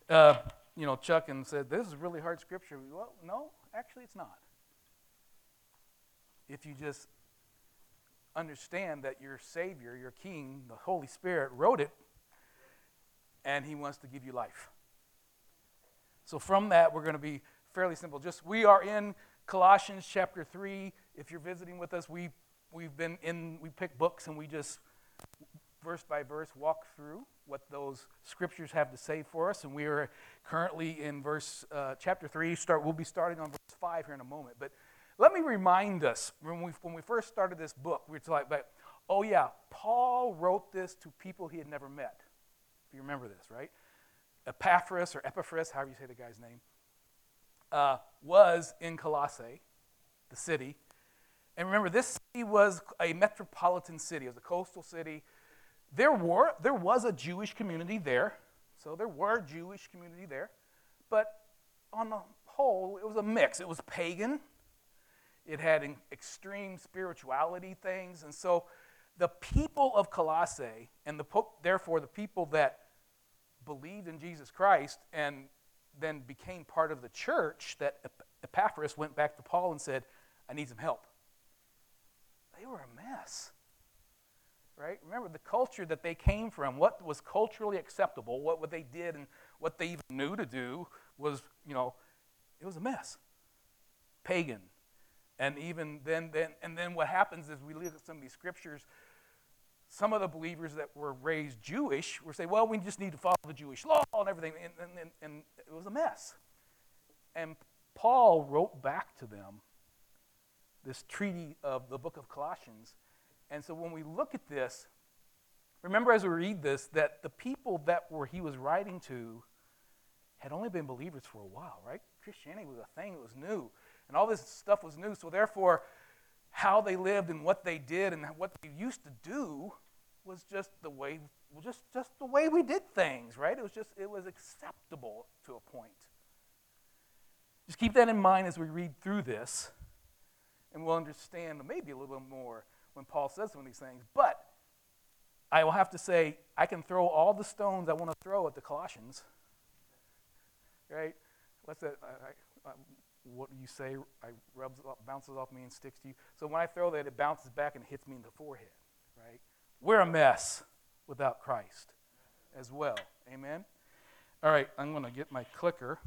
Chuck and said, this is really hard scripture. Well, no, actually it's not. If you just understand that your Savior, your King, the Holy Spirit wrote it, and he wants to give you life. So from that, we're going to be fairly simple. We are in Colossians chapter 3. If you're visiting with us, we pick books and we just verse by verse walk through what those scriptures have to say for us. And we are currently in chapter 3. We'll be starting on verse 5 here in a moment. But let me remind us, when we first started this book, we were like, oh yeah, Paul wrote this to people he had never met. If you remember this, right? Epaphras, however you say the guy's name, was in Colossae, the city. And remember, this city was a metropolitan city. It was a coastal city. There was a Jewish community there. So there were Jewish community there. But on the whole, it was a mix. It was pagan. It had extreme spirituality things. And so the people of Colossae, and therefore the people that believed in Jesus Christ and then became part of the church, that Epaphras went back to Paul and said, I need some help. They were a mess, right? Remember the culture that they came from, what was culturally acceptable, what they did and what they even knew to do was, it was a mess. Pagan. And even then what happens is we look at some of these scriptures, some of the believers that were raised Jewish will say, well, we just need to follow the Jewish law and everything, and it was a mess. And Paul wrote back to them this treaty of the book of Colossians. And so when we look at this, remember as we read this, that the people that he was writing to had only been believers for a while, right? Christianity was a thing that was new, and all this stuff was new. So therefore, how they lived and what they did and what they used to do was just the way we did things, right? It was acceptable to a point. Just keep that in mind as we read through this, and we'll understand maybe a little bit more when Paul says some of these things. But I will have to say, I can throw all the stones I want to throw at the Colossians, right? What's that? What do you say? Bounces off me and sticks to you. So when I throw that, it bounces back and hits me in the forehead, right? We're a mess without Christ as well. Amen? All right, I'm going to get my clicker.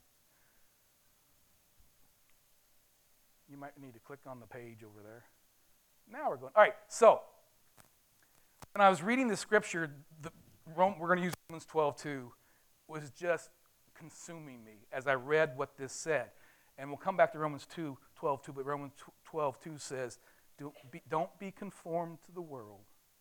You might need to click on the page over there. Now we're going. All right, so when I was reading the scripture, we're going to use Romans 12:2, was just consuming me as I read what this said. And we'll come back to Romans 12:2, but Romans 12:2 says, don't be conformed to the world,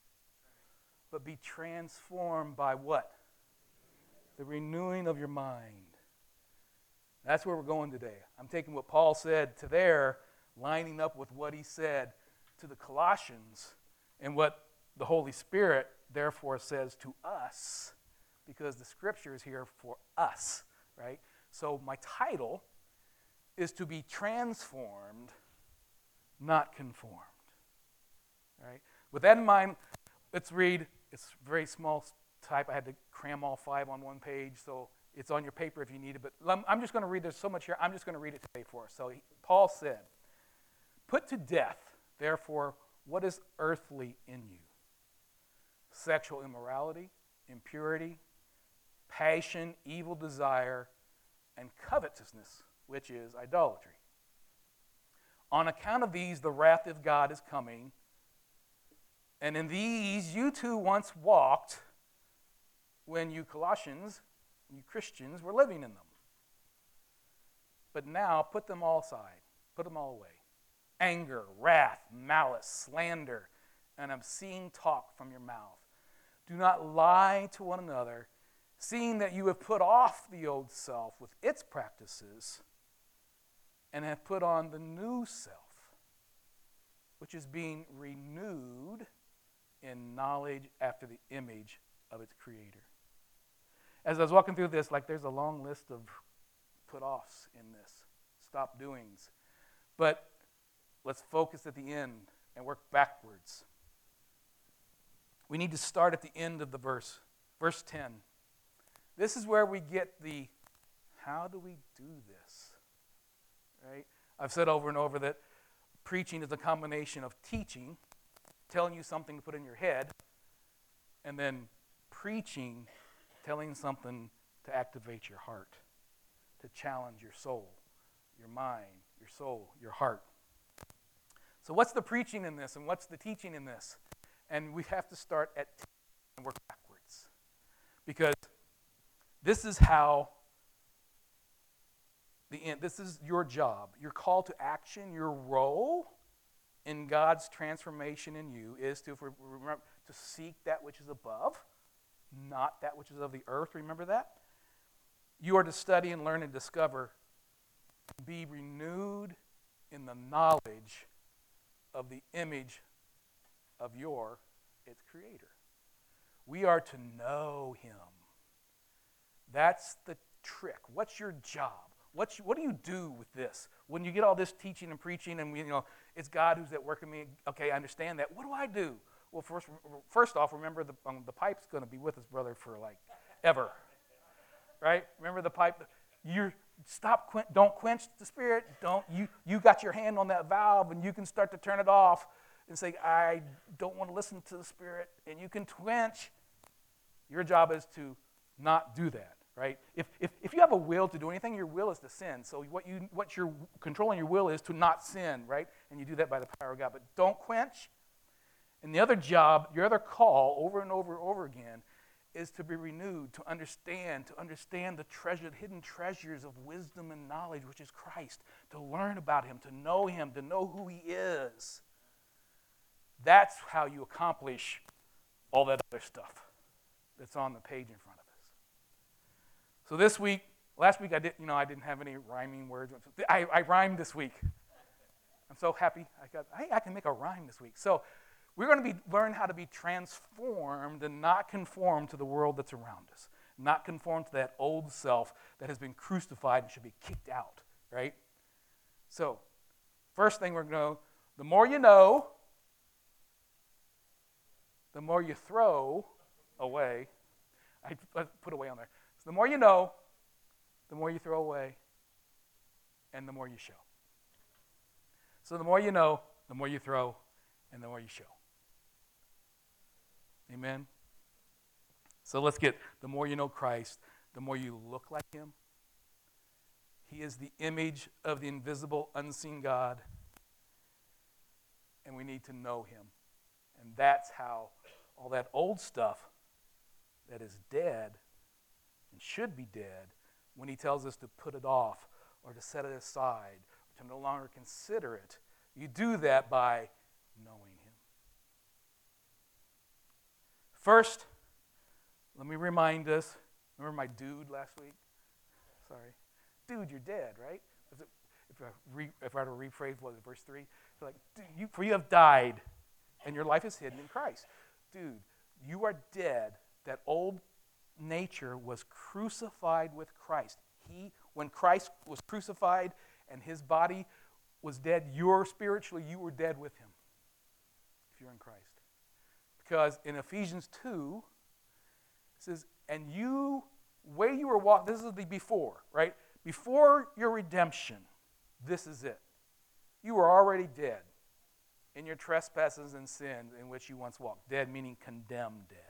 but be transformed by what? The renewing of your mind. That's where we're going today. I'm taking what Paul said to there, lining up with what he said to the Colossians, and what the Holy Spirit therefore says to us, because the scripture is here for us, right? So my title is to be transformed, not conformed. Right? With that in mind, let's read. It's very small type. I had to cram all 5 on one page, so it's on your paper if you need it. But I'm just going to read. There's so much here. I'm just going to read it today for us. So Paul said, put to death, therefore, what is earthly in you? Sexual immorality, impurity, passion, evil desire, and covetousness, which is idolatry. On account of these, the wrath of God is coming, and in these you too once walked when you Colossians, you Christians, were living in them. But now put them all aside, put them all away. Anger, wrath, malice, slander, and obscene talk from your mouth. Do not lie to one another, seeing that you have put off the old self with its practices and have put on the new self, which is being renewed in knowledge after the image of its creator. As I was walking through this, there's a long list of put-offs in this, stop doings. But let's focus at the end and work backwards. We need to start at the end of the verse. Verse 10. This is where we get the, how do we do this? Right? I've said over and over that preaching is a combination of teaching, telling you something to put in your head, and then preaching, telling something to activate your heart, to challenge your soul, your mind, your soul, your heart. So what's the preaching in this, and what's the teaching in this? And we have to start at teaching and work backwards. Because this is how this is your job. Your call to action, your role in God's transformation in you is to remember to seek that which is above, not that which is of the earth. Remember that? You are to study and learn and discover, be renewed in the knowledge of the image of its creator. We are to know him. That's the trick. What's your job? What do you do with this? When you get all this teaching and preaching and it's God who's at work in me, okay, I understand that. What do I do? Well, first off, remember the pipe's going to be with us, brother, for like ever. Right? Remember the pipe? Don't quench the Spirit. You got your hand on that valve and you can start to turn it off and say, I don't want to listen to the Spirit, and you can quench. Your job is to not do that. Right? If you have a will to do anything, your will is to sin. So what you're controlling your will is to not sin, right? And you do that by the power of God. But don't quench. And the other job, your other call over and over and over again is to be renewed, to understand the hidden treasures of wisdom and knowledge, which is Christ, to learn about him, to know who he is. That's how you accomplish all that other stuff that's on the page in front of us. So last week I didn't have any rhyming words. I rhymed this week. I'm so happy. I can make a rhyme this week. So we're going to learn how to be transformed and not conform to the world that's around us. Not conform to that old self that has been crucified and should be kicked out, right? So first thing we're going to know, the more you know, the more you throw away. I put away on there. The more you know, the more you throw away, and the more you show. So the more you know, the more you throw, and the more you show. Amen? So let's get, the more you know Christ, the more you look like him. He is the image of the invisible, unseen God, and we need to know him. And that's how all that old stuff that is dead and should be dead, when he tells us to put it off or to set it aside, or to no longer consider it, you do that by knowing him. First, let me remind us, remember my dude last week? Sorry. Dude, you're dead, right? If I were to rephrase, what was it, verse 3? It's like, dude, for you have died, and your life is hidden in Christ. Dude, you are dead. That old nature was crucified with Christ. When Christ was crucified and his body was dead, you were dead with him if you're in Christ. Because in Ephesians 2, it says, and where you were walking, this is the before, right? Before your redemption, this is it. You were already dead in your trespasses and sins in which you once walked. Dead meaning condemned dead.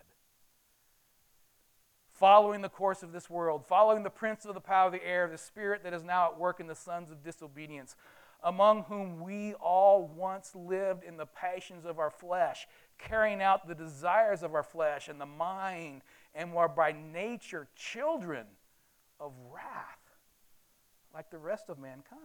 Following the course of this world, following the prince of the power of the air, the spirit that is now at work in the sons of disobedience, among whom we all once lived in the passions of our flesh, carrying out the desires of our flesh and the mind, and were by nature children of wrath, like the rest of mankind.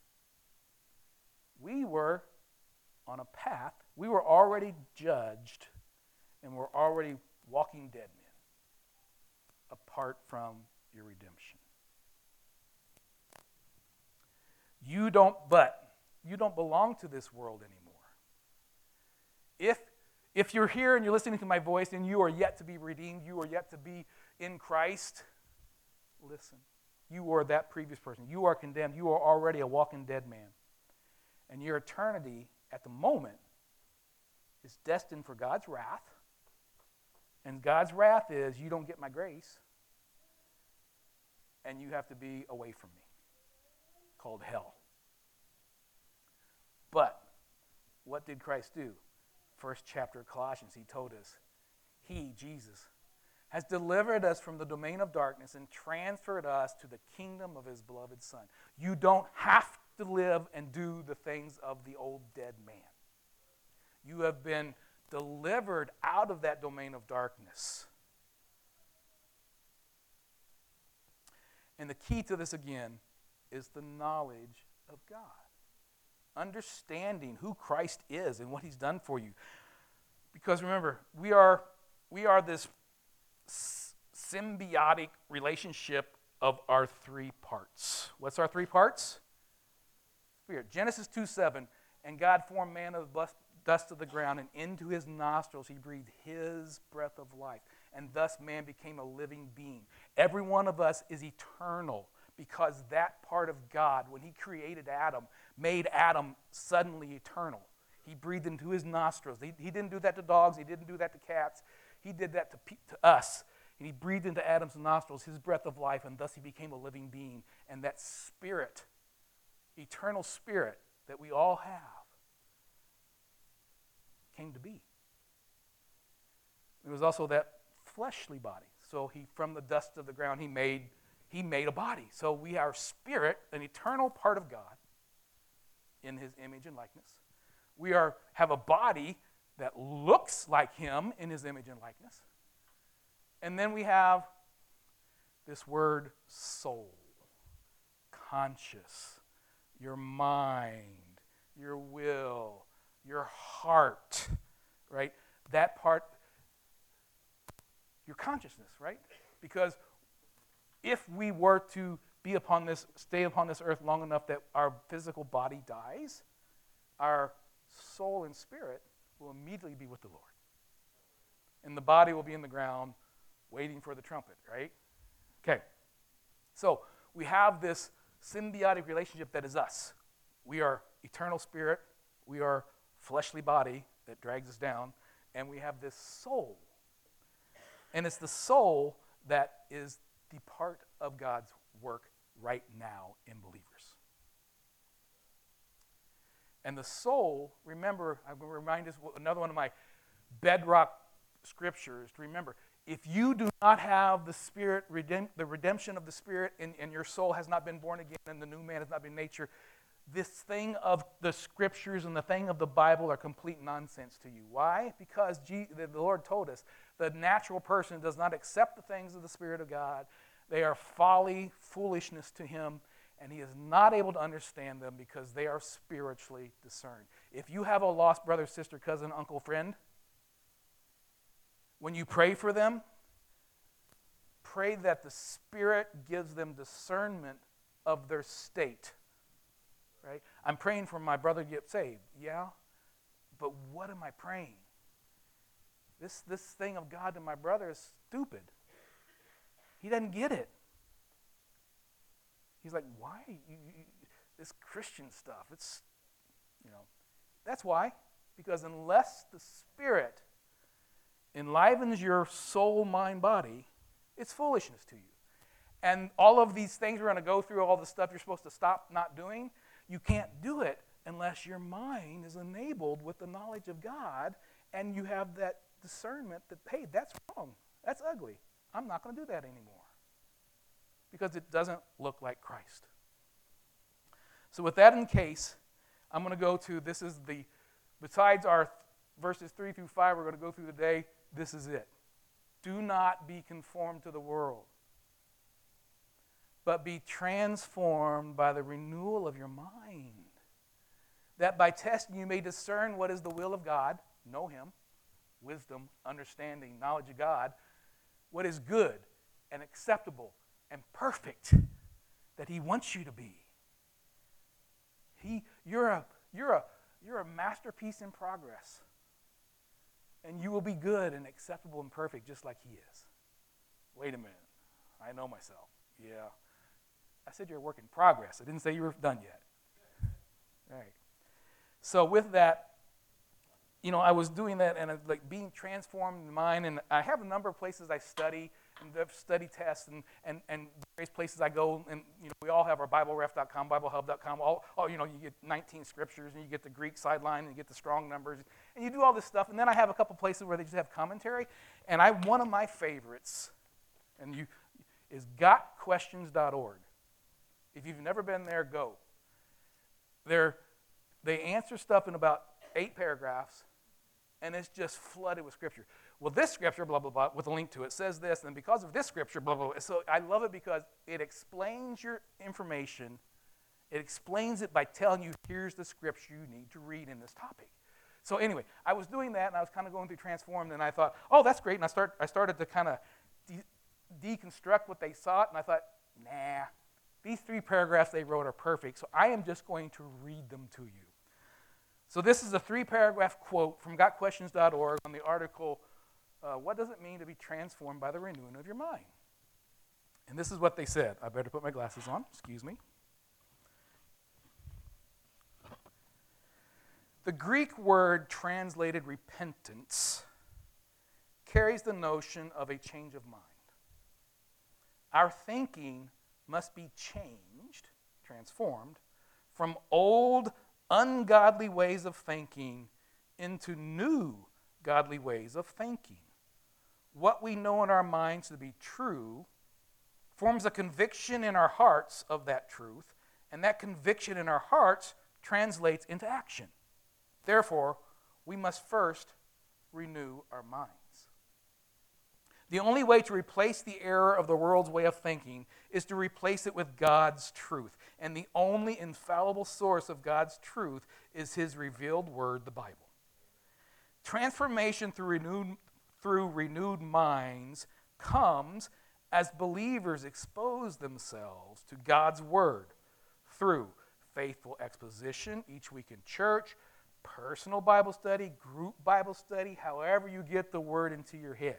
We were on a path, we were already judged, and were already walking dead men, apart from your redemption. You don't belong to this world anymore. If you're here and you're listening to my voice and you are yet to be redeemed, you are yet to be in Christ, listen. You are that previous person. You are condemned. You are already a walking dead man. And your eternity at the moment is destined for God's wrath. And God's wrath is, you don't get my grace. and you have to be away from me, called hell. But what did Christ do? First chapter of Colossians, he told us, he, Jesus, has delivered us from the domain of darkness and transferred us to the kingdom of his beloved Son. You don't have to live and do the things of the old dead man. You have been delivered out of that domain of darkness. And the key to this, again, is the knowledge of God. Understanding who Christ is and what he's done for you. Because remember, we are this symbiotic relationship of our three parts. What's our three parts? Spirit. Genesis 2:7, and God formed man of the dust of the ground, and into his nostrils he breathed his breath of life, and thus man became a living being. Every one of us is eternal because that part of God, when he created Adam, made Adam suddenly eternal. He breathed into his nostrils. He didn't do that to dogs. He didn't do that to cats. He did that to us. And he breathed into Adam's nostrils his breath of life, and thus he became a living being. And that spirit, eternal spirit that we all have, came to be. There was also that fleshly body. So from the dust of the ground, he made a body. So we are spirit, an eternal part of God, in his image and likeness. We have a body that looks like him in his image and likeness. And then we have this word soul, conscious, your mind, your will, your heart, right? That part, your consciousness, right? Because if we were to stay upon this earth long enough that our physical body dies, our soul and spirit will immediately be with the Lord. And the body will be in the ground waiting for the trumpet, right? Okay. So we have this symbiotic relationship that is us. We are eternal spirit. We are fleshly body that drags us down. And we have this soul. And it's the soul that is the part of God's work right now in believers. And the soul, remember, I'm going to remind us another one of my bedrock scriptures to remember. If you do not have the Spirit, the redemption of the Spirit, and your soul has not been born again, and the new man has not been nature, this thing of the scriptures and the thing of the Bible are complete nonsense to you. Why? Because the Lord told us the natural person does not accept the things of the Spirit of God. They are folly, foolishness to him, and he is not able to understand them because they are spiritually discerned. If you have a lost brother, sister, cousin, uncle, friend, when you pray for them, pray that the Spirit gives them discernment of their state. Right? I'm praying for my brother to get saved. Yeah, but what am I praying? This thing of God to my brother is stupid. He doesn't get it. He's like, why? This Christian stuff, it's, That's why. Because unless the Spirit enlivens your soul, mind, body, it's foolishness to you. And all of these things we're going to go through, all the stuff you're supposed to stop not doing, you can't do it unless your mind is enabled with the knowledge of God and you have that discernment that, hey, that's wrong. That's ugly. I'm not going to do that anymore. Because it doesn't look like Christ. So with that in case, I'm going to go to, besides our verses 3 through 5 we're going to go through today, this is it. Do not be conformed to the world, but be transformed by the renewal of your mind, that by testing you may discern what is the will of God, know him, wisdom, understanding, knowledge of God, what is good and acceptable and perfect that he wants you to be. You're a masterpiece in progress. And you will be good and acceptable and perfect just like he is. Wait a minute. I know myself. Yeah. I said you're a work in progress. I didn't say you were done yet. All right. So with that, I was doing that and like being transformed in mind, and I have a number of places I study, and the study tests and various places I go, and we all have our BibleRef.com, BibleHub.com. All you get 19 scriptures, and you get the Greek sideline, and you get the strong numbers, and you do all this stuff. And then I have a couple places where they just have commentary. And one of my favorites, is gotquestions.org. If you've never been there, go. They answer stuff in about 8 paragraphs, and it's just flooded with scripture. Well, this scripture, blah, blah, blah, with a link to it, says this, and because of this scripture, blah, blah, blah. So I love it because it explains your information. It explains it by telling you, here's the scripture you need to read in this topic. So anyway, I was doing that, and I was kind of going through Transformed, and I thought, oh, that's great. And I started to kind of deconstruct what they sought, and I thought, nah, these 3 paragraphs they wrote are perfect, so I am just going to read them to you. So this is a 3-paragraph quote from gotquestions.org on the article, what does it mean to be transformed by the renewing of your mind? And this is what they said. I better put my glasses on. Excuse me. The Greek word translated repentance carries the notion of a change of mind. Our thinking must be changed, transformed, from old, ungodly ways of thinking into new, godly ways of thinking. What we know in our minds to be true forms a conviction in our hearts of that truth, and that conviction in our hearts translates into action. Therefore, we must first renew our minds. The only way to replace the error of the world's way of thinking is to replace it with God's truth. And the only infallible source of God's truth is His revealed word, the Bible. Transformation through renewed minds comes as believers expose themselves to God's word through faithful exposition each week in church, personal Bible study, group Bible study, however you get the word into your head.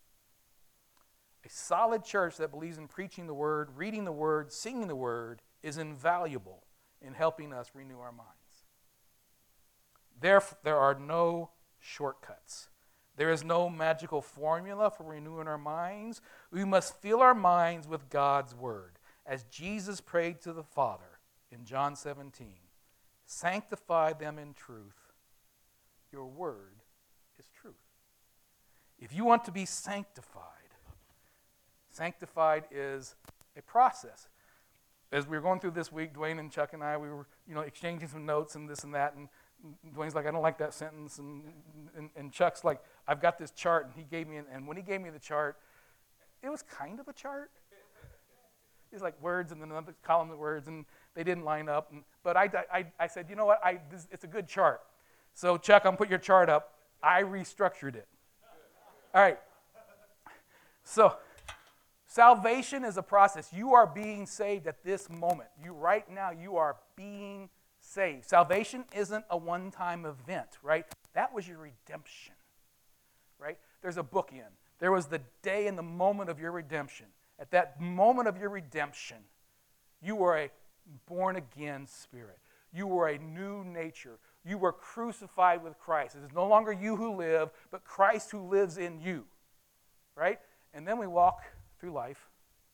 A solid church that believes in preaching the word, reading the word, singing the word is invaluable in helping us renew our minds. There are no shortcuts. There is no magical formula for renewing our minds. We must fill our minds with God's word. As Jesus prayed to the Father in John 17, sanctify them in truth. Your word is truth. If you want to be sanctified, sanctified is a process. As we were going through this week, Dwayne and Chuck and I, we were exchanging some notes and this and that, and Dwayne's like, I don't like that sentence, and Chuck's like, I've got this chart, and he gave me, and when he gave me the chart, it was kind of a chart. It's like words and then another column of words, and they didn't line up. But I said, you know what, it's a good chart. So Chuck, I'm put your chart up. I restructured it. All right. So salvation is a process. You are being saved at this moment. Right now, you are being saved. Salvation isn't a one-time event, right? That was your redemption, right? There's a bookend. There was the day and the moment of your redemption. At that moment of your redemption, you were a born-again spirit. You were a new nature. You were crucified with Christ. It is no longer you who live, but Christ who lives in you, right? And then we walk through life.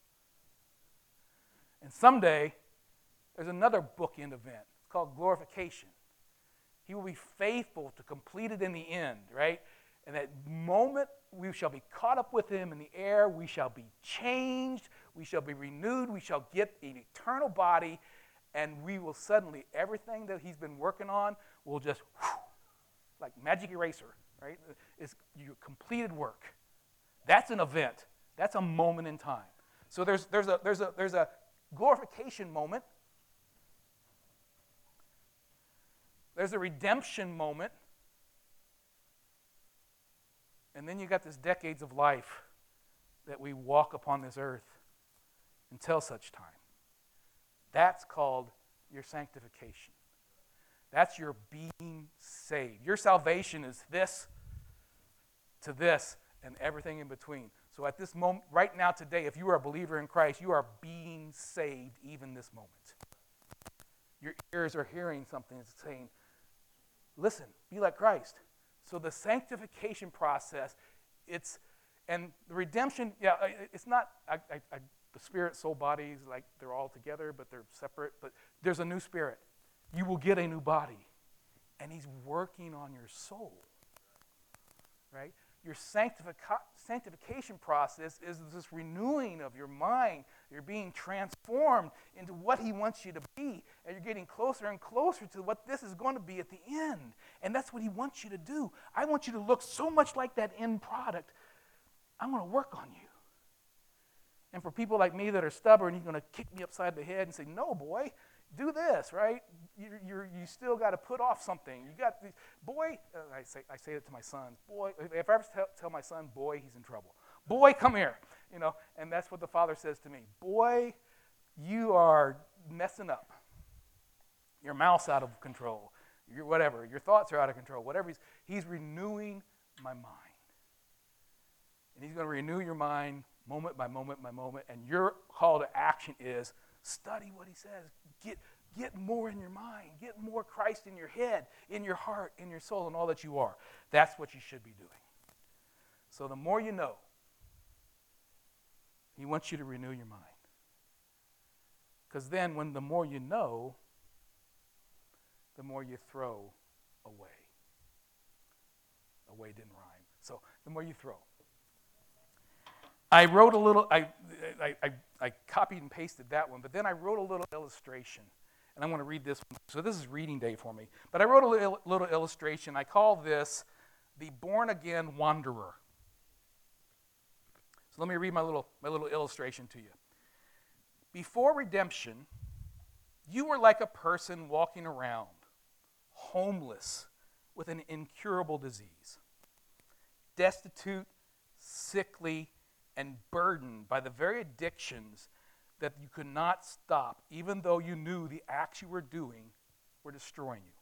And someday, there's another bookend event. It's called glorification. He will be faithful to complete it in the end, right? And that moment, we shall be caught up with him in the air. We shall be changed. We shall be renewed. We shall get an eternal body. And we will suddenly, everything that he's been working on will just, like magic eraser, right? It's your completed work. That's an event. That's a moment in time. So there's a glorification moment. There's a redemption moment. And then you got this decades of life that we walk upon this earth until such time. That's called your sanctification. That's your being saved. Your salvation is this to this and everything in between. So at this moment, right now, today, if you are a believer in Christ, you are being saved even this moment. Your ears are hearing something that's saying, listen, be like Christ. So the sanctification process, it's And the redemption, it's not, the spirit, soul, bodies, like they're all together, but they're separate. But there's a new spirit. You will get a new body. And he's working on your soul, right? Your sanctification process is this renewing of your mind. You're being transformed into what he wants you to be, and you're getting closer and closer to what this is going to be at the end. And that's what he wants you to do. I want you to look so much like that end product. I'm going to work on you. And for people like me that are stubborn, he's going to kick me upside the head and say, no, boy, do this, right? You still got to put off something. You got, boy, I say it to my sons, boy, if I ever tell my son, boy, he's in trouble. Boy, come here, and that's what the Father says to me. Boy, you are messing up. Your mouth's out of control. Your thoughts are out of control. Whatever, he's renewing my mind. And he's going to renew your mind moment by moment by moment, and your call to action is study what he says. Get more in your mind. Get more Christ in your head, in your heart, in your soul, and all that you are. That's what you should be doing. So the more you know, he wants you to renew your mind. Because then when the more you know, the more you throw away. Away didn't rhyme. So the more you throw. I wrote a little, I copied and pasted that one, but then I wrote a little illustration. And I want to read this one. So this is reading day for me. But I wrote a little illustration. I call this the born-again wanderer. So let me read my little illustration to you. Before redemption, you were like a person walking around, homeless, with an incurable disease, destitute, sickly, and burdened by the very addictions that you could not stop, even though you knew the acts you were doing were destroying you.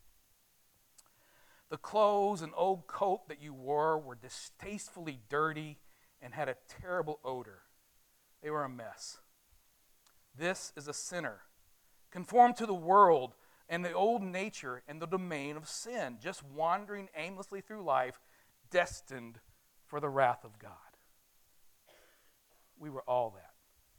The clothes and old coat that you wore were distastefully dirty and had a terrible odor. They were a mess. This is a sinner, conformed to the world and the old nature and the domain of sin, just wandering aimlessly through life, destined for the wrath of God. We were all that.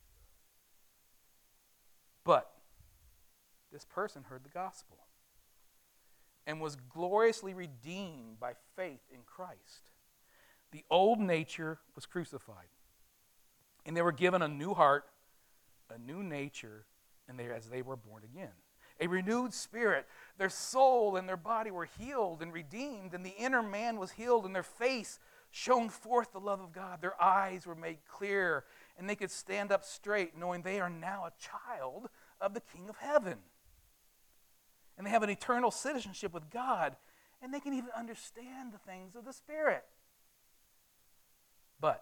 But this person heard the gospel and was gloriously redeemed by faith in Christ. The old nature was crucified, and they were given a new heart, a new nature, and as they were born again. A renewed spirit. Their soul and their body were healed and redeemed, and the inner man was healed, and their face shone forth the love of God. Their eyes were made clear, and they could stand up straight, knowing they are now a child of the King of Heaven. And they have an eternal citizenship with God, and they can even understand the things of the Spirit. But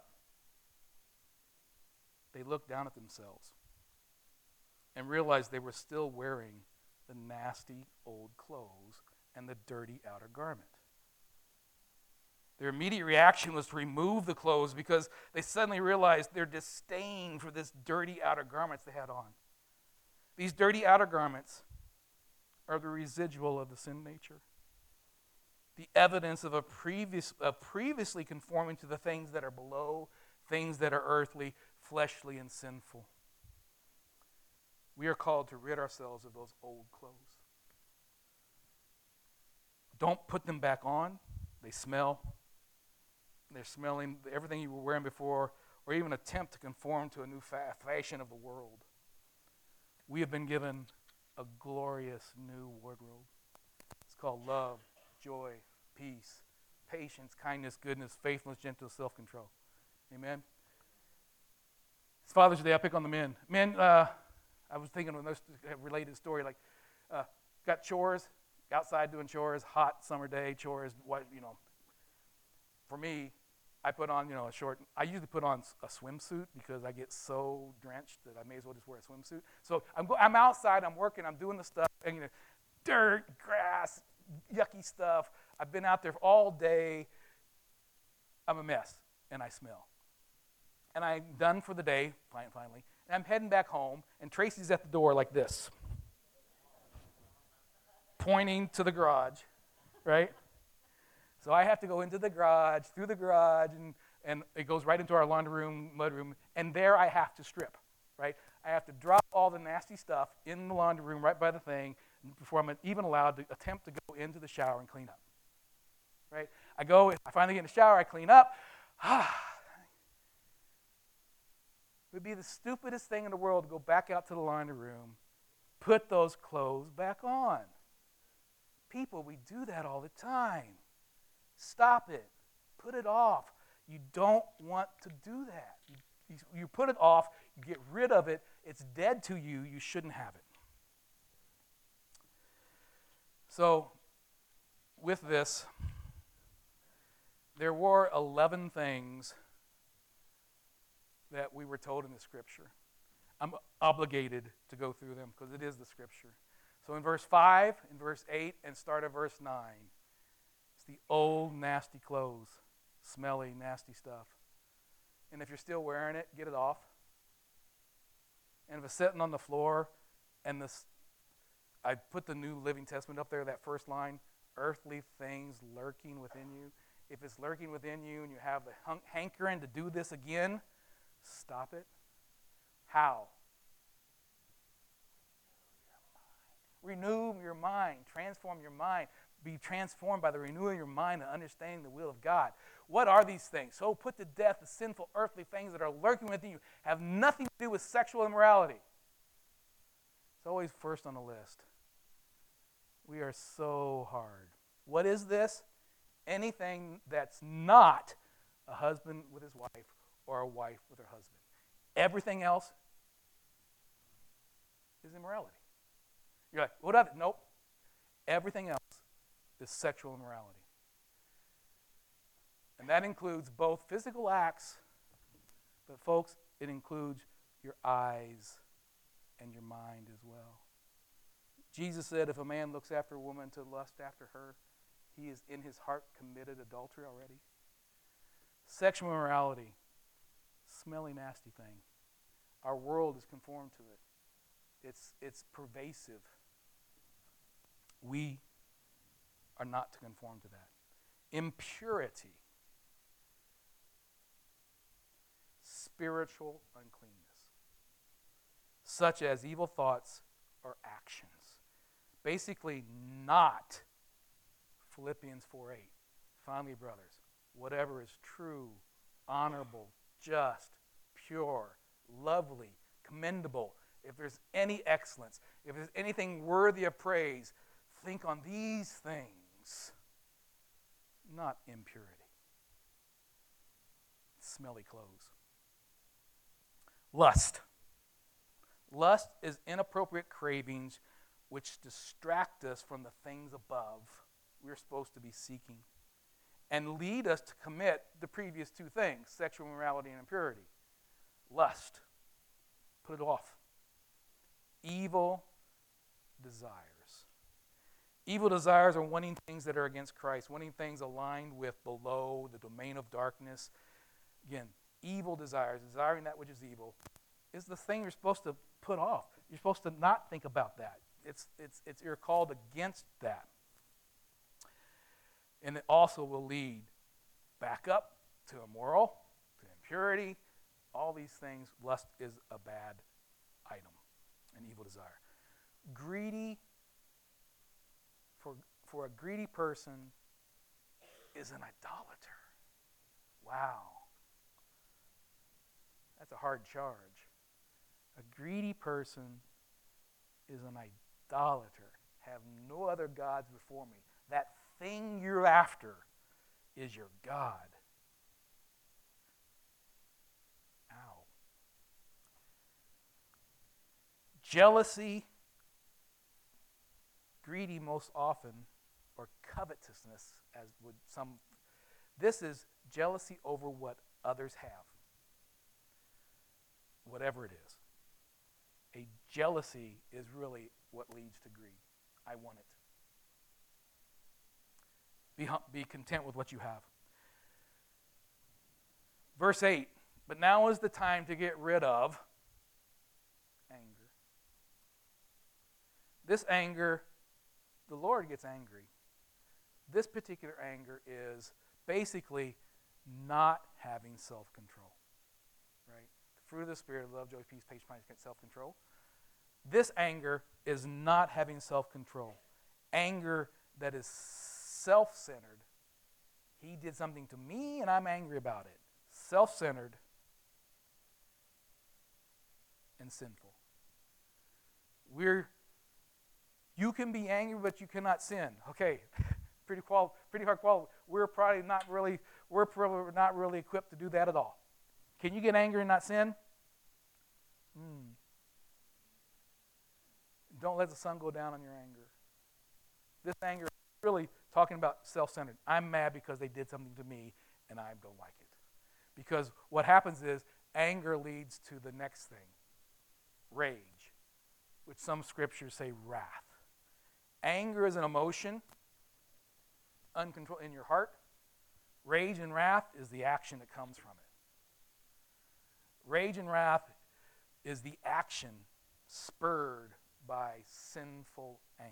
they looked down at themselves and realized they were still wearing the nasty old clothes and the dirty outer garment. Their immediate reaction was to remove the clothes because they suddenly realized their disdain for this dirty outer garments they had on. These dirty outer garments are the residual of the sin nature, the evidence of previously conforming to the things that are below, things that are earthly, fleshly, and sinful. We are called to rid ourselves of those old clothes. Don't put them back on. They smell. They're smelling everything you were wearing before, or even attempt to conform to a new fashion of the world. We have been given a glorious new wardrobe. It's called love, joy, peace, patience, kindness, goodness, faithfulness, gentleness, self-control. Amen? It's Father's Day. I'll pick on the men. Men, I was thinking of a related story, like got chores, outside doing chores, hot summer day, chores, For me, I put on, a short, I usually put on a swimsuit because I get so drenched that I may as well just wear a swimsuit. So I'm outside, I'm working, I'm doing the stuff, and dirt, grass, yucky stuff. I've been out there all day. I'm a mess, and I smell. And I'm done for the day, finally, and I'm heading back home, and Tracy's at the door like this, pointing to the garage, right? So I have to go into the garage, through the garage, and it goes right into our laundry room, mud room, and there I have to strip, right? I have to drop all the nasty stuff in the laundry room right by the thing before I'm even allowed to attempt to go into the shower and clean up, right? I finally get in the shower, I clean up. It would be the stupidest thing in the world to go back out to the laundry room, put those clothes back on. People, we do that all the time. Stop it. Put it off. You don't want to do that. You put it off, you get rid of it, it's dead to you, you shouldn't have it. So, with this, there were 11 things that we were told in the Scripture. I'm obligated to go through them because it is the Scripture. So in verse 5, in verse 8, and start at verse 9, it's the old nasty clothes, smelly, nasty stuff. And if you're still wearing it, get it off. And if it's sitting on the floor, and I put the New Living Testament up there, that first line, earthly things lurking within you. If it's lurking within you and you have the hankering to do this again, stop it. How? Renew your mind. Transform your mind. Be transformed by the renewing of your mind and understanding the will of God. What are these things? So put to death the sinful earthly things that are lurking within you. Have nothing to do with sexual immorality. It's always first on the list. We are so hard. What is this? Anything that's not a husband with his wife or a wife with her husband. Everything else is immorality. You're like, what of it? Nope. Everything else is sexual immorality. And that includes both physical acts, but folks, it includes your eyes and your mind as well. Jesus said if a man looks after a woman to lust after her, he is in his heart committed adultery already. Sexual immorality, smelly, nasty thing. Our world is conformed to it. It's pervasive. We are not to conform to that. Impurity, spiritual uncleanness, such as evil thoughts or actions. Basically, not Philippians 4:8. Finally, brothers, whatever is true, honorable, just, pure, lovely, commendable, if there's any excellence, if there's anything worthy of praise, think on these things, not impurity. Smelly clothes. Lust. Lust is inappropriate cravings which distract us from the things above we're supposed to be seeking and lead us to commit the previous two things, sexual immorality and impurity. Lust. Put it off. Evil desires. Evil desires are wanting things that are against Christ, wanting things aligned with below the domain of darkness. Again, evil desires, desiring that which is evil, is the thing you're supposed to put off. You're supposed to not think about that. You're called against that. And it also will lead back up to immoral, to impurity, all these things. Lust is a bad item, an evil desire. Greedy, for a greedy person, is an idolater. Wow. That's a hard charge. A greedy person is an idolater. Have no other gods before me. That thing you're after is your God. Ow. Jealousy, greedy most often, or covetousness, as would some. This is jealousy over what others have. Whatever it is. A jealousy is really what leads to greed. I want it. Be content with what you have. Verse 8, but now is the time to get rid of anger. This anger, the Lord gets angry. This particular anger is basically not having self-control. Right? The fruit of the Spirit, love, joy, peace, patience, kindness, self-control. This anger is not having self-control. Anger that is self-centered. He did something to me and I'm angry about it. Self-centered and sinful. You can be angry, but you cannot sin. Okay, pretty hard quality. We're probably not really equipped to do that at all. Can you get angry and not sin? Don't let the sun go down on your anger. This anger is really talking about self-centered. I'm mad because they did something to me and I don't like it. Because what happens is anger leads to the next thing. Rage, which some scriptures say wrath. Anger is an emotion, uncontrolled in your heart. Rage and wrath is the action that comes from it. Rage and wrath is the action spurred by sinful anger.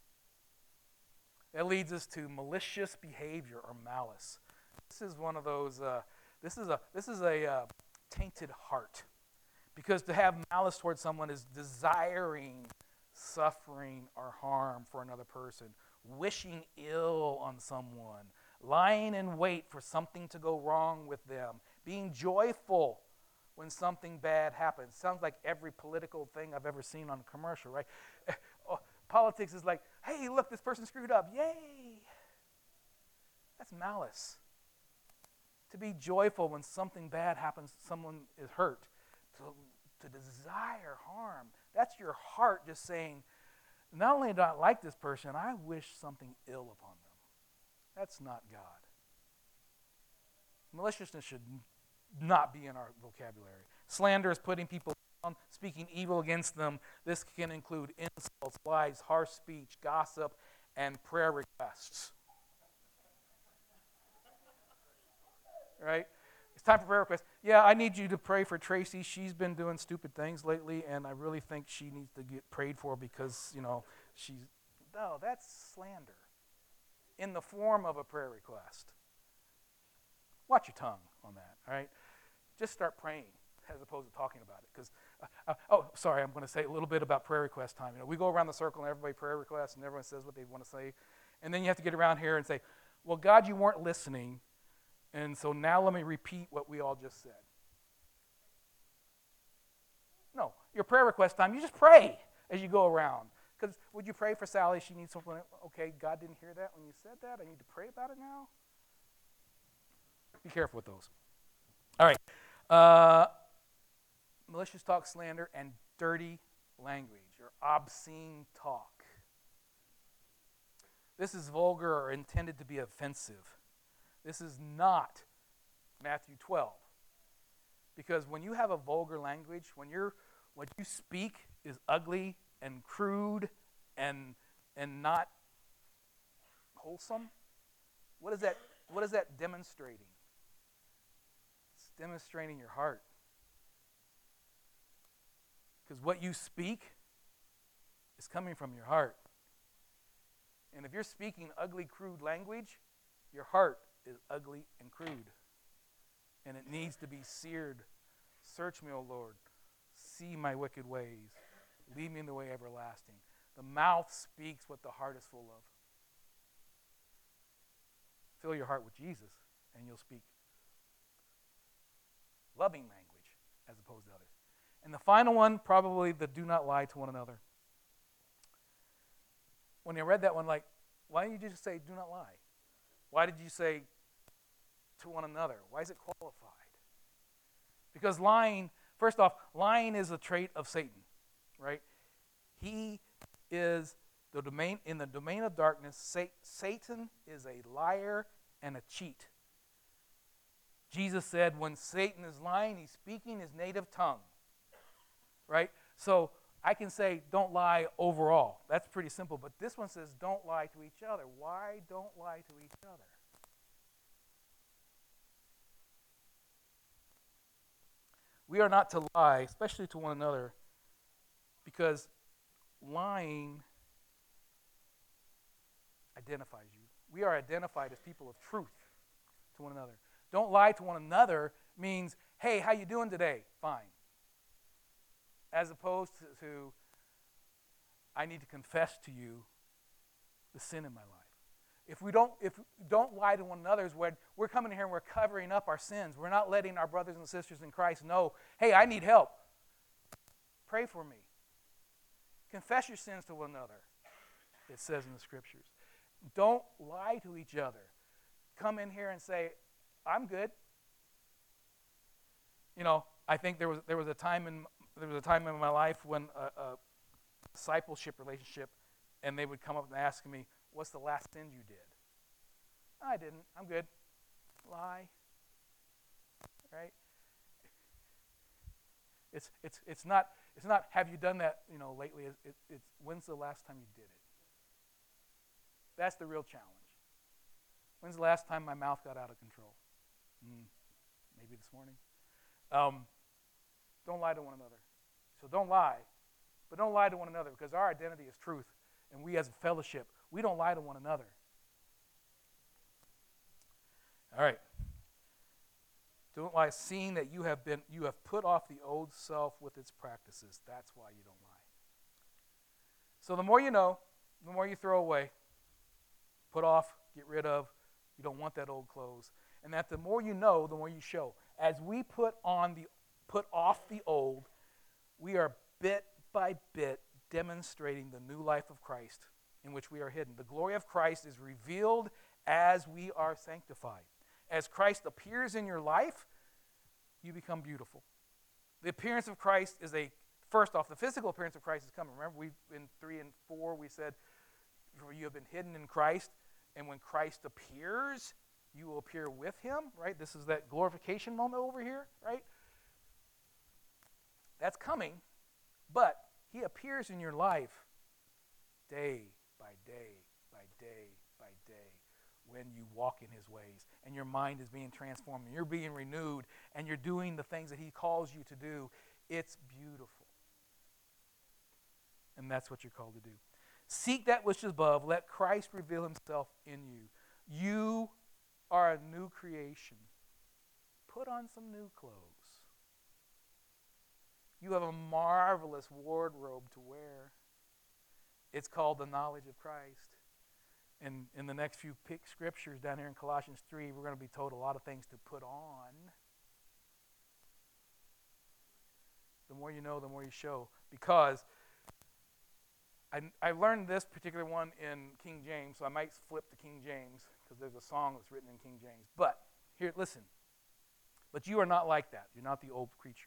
That leads us to malicious behavior or malice. This is one of those. This is a tainted heart, because to have malice towards someone is desiring suffering or harm for another person, wishing ill on someone, lying in wait for something to go wrong with them, being joyful when something bad happens. Sounds like every political thing I've ever seen on a commercial, right? Politics is like, hey, look, this person screwed up. Yay! That's malice. To be joyful when something bad happens, someone is hurt. To desire harm. That's your heart just saying, not only do I like this person, I wish something ill upon them. That's not God. Maliciousness should not be in our vocabulary. Slander is putting people down, speaking evil against them. This can include insults, lies, harsh speech, gossip, and prayer requests. Right? It's time for prayer requests. Yeah, I need you to pray for Tracy. She's been doing stupid things lately, and I really think she needs to get prayed for because, she's... No, that's slander in the form of a prayer request. Watch your tongue on that, all right? Just start praying as opposed to talking about it. Because, I'm going to say a little bit about prayer request time. We go around the circle and everybody prayer requests and everyone says what they want to say. And then you have to get around here and say, well, God, you weren't listening. And so now let me repeat what we all just said. No, your prayer request time, you just pray as you go around. Because would you pray for Sally? She needs something. Okay, God didn't hear that when you said that. I need to pray about it now. Be careful with those. All right. Malicious talk, slander, and dirty language or obscene talk. This is vulgar or intended to be offensive. This is not Matthew 12. Because when you have a vulgar language, when what you speak is ugly and crude and not wholesome, what is that demonstrating? It's demonstrating your heart. Because what you speak is coming from your heart. And if you're speaking ugly, crude language, your heart is ugly and crude. And it needs to be seared. Search me, O Lord. See my wicked ways. Lead me in the way everlasting. The mouth speaks what the heart is full of. Fill your heart with Jesus, and you'll speak loving language as opposed to others. And the final one, probably the do not lie to one another. When I read that one, why didn't you just say do not lie? Why did you say to one another? Why is it qualified? Because lying, first off, lying is a trait of Satan, right? He is in the domain of darkness. Satan is a liar and a cheat. Jesus said when Satan is lying, he's speaking his native tongue, right? So I can say don't lie overall. That's pretty simple. But this one says don't lie to each other. Why don't lie to each other? We are not to lie, especially to one another, because lying identifies you. We are identified as people of truth to one another. Don't lie to one another means, hey, how you doing today? Fine. As opposed to I need to confess to you the sin in my life. If we don't lie to one another, is when we're coming here and we're covering up our sins. We're not letting our brothers and sisters in Christ know, hey, I need help. Pray for me. Confess your sins to one another, it says in the scriptures. Don't lie to each other. Come in here and say, I'm good. You know, I think there was a time in my life when a discipleship relationship, and they would come up and ask me, what's the last sin you did? I didn't. I'm good. Lie. Right? It's not have you done that, lately? It's when's the last time you did it? That's the real challenge. When's the last time my mouth got out of control? Maybe this morning. Don't lie to one another. So don't lie. But don't lie to one another, because our identity is truth. And we as a fellowship, we don't lie to one another. All right. Don't lie, seeing that you have put off the old self with its practices. That's why you don't lie. So the more you know, the more you throw away, put off, get rid of. You don't want that old clothes. And that the more you know, the more you show. As we put off the old, we are bit by bit demonstrating the new life of Christ in which we are hidden. The glory of Christ is revealed as we are sanctified. As Christ appears in your life, you become beautiful. The appearance of Christ is first off, the physical appearance of Christ is coming. Remember, in 3 and 4, we said, for you have been hidden in Christ, and when Christ appears, you will appear with him, right? This is that glorification moment over here, right? That's coming, but he appears in your life day by day by day by day when you walk in his ways and your mind is being transformed and you're being renewed and you're doing the things that he calls you to do. It's beautiful. And that's what you're called to do. Seek that which is above. Let Christ reveal himself in you. You are a new creation. Put on some new clothes. You have a marvelous wardrobe to wear. It's called the knowledge of Christ. And in the next few scriptures down here in Colossians 3, we're going to be told a lot of things to put on. The more you know, the more you show. Because I learned this particular one in King James, so I might flip to King James because there's a song that's written in King James. But here, listen. But you are not like that. You're not the old creature.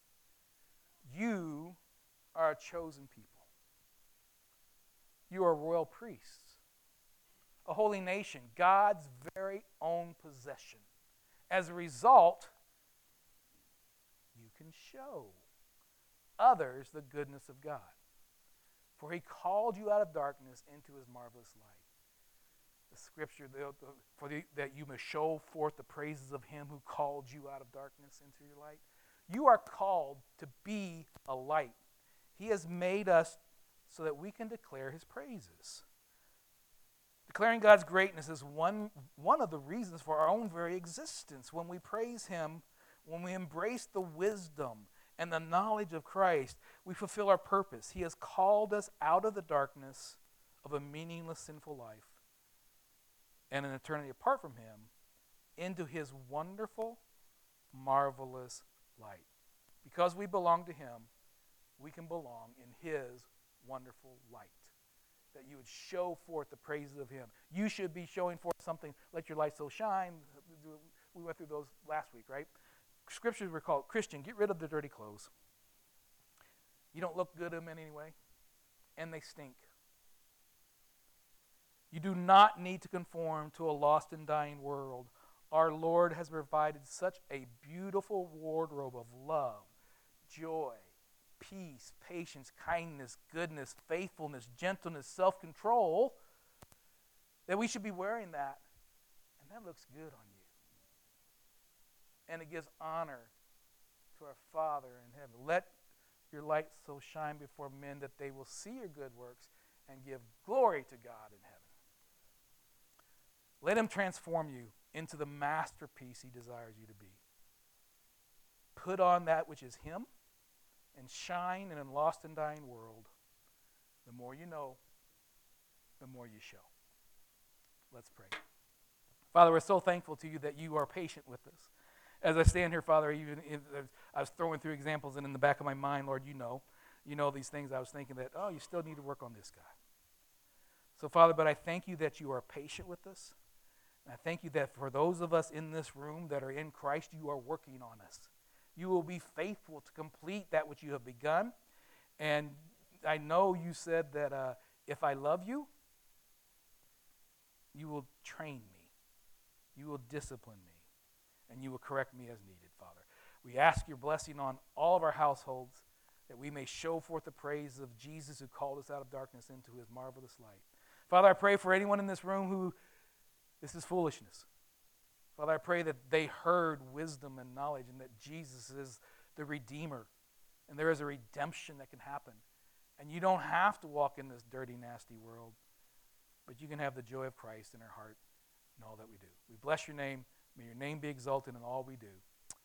You are a chosen people. You are royal priests, a holy nation, God's very own possession. As a result, you can show others the goodness of God. For he called you out of darkness into his marvelous light. The scripture, that you may show forth the praises of him who called you out of darkness into your light. You are called to be a light. He has made us so that we can declare his praises. Declaring God's greatness is one of the reasons for our own very existence. When we praise him, when we embrace the wisdom and the knowledge of Christ, we fulfill our purpose. He has called us out of the darkness of a meaningless, sinful life and an eternity apart from him into his wonderful, marvelous light. Because we belong to him, we can belong in his wonderful light. That you would show forth the praises of him. You should be showing forth something, let your light so shine. We went through those last week, right? Scriptures were called, Christian, get rid of the dirty clothes. You don't look good in them anyway, and they stink. You do not need to conform to a lost and dying world. Our Lord has provided such a beautiful wardrobe of love, joy, peace, patience, kindness, goodness, faithfulness, gentleness, self-control, that we should be wearing that. And that looks good on you. And it gives honor to our Father in heaven. Let your light so shine before men that they will see your good works and give glory to God in heaven. Let him transform you into the masterpiece he desires you to be. Put on that which is him and shine in a lost and dying world. The more you know, the more you show. Let's pray. Father, we're so thankful to you that you are patient with us. As I stand here, Father, even I was throwing through examples, and in the back of my mind, Lord, you know these things. I was thinking that, you still need to work on this guy. So, Father, but I thank you that you are patient with us. And I thank you that for those of us in this room that are in Christ, you are working on us. You will be faithful to complete that which you have begun. And I know you said that if I love you, you will train me. You will discipline me. And you will correct me as needed, Father. We ask your blessing on all of our households, that we may show forth the praise of Jesus who called us out of darkness into his marvelous light. Father, I pray for anyone in this room who this is foolishness. Father, I pray that they heard wisdom and knowledge and that Jesus is the Redeemer and there is a redemption that can happen. And you don't have to walk in this dirty, nasty world, but you can have the joy of Christ in our heart in all that we do. We bless your name. May your name be exalted in all we do.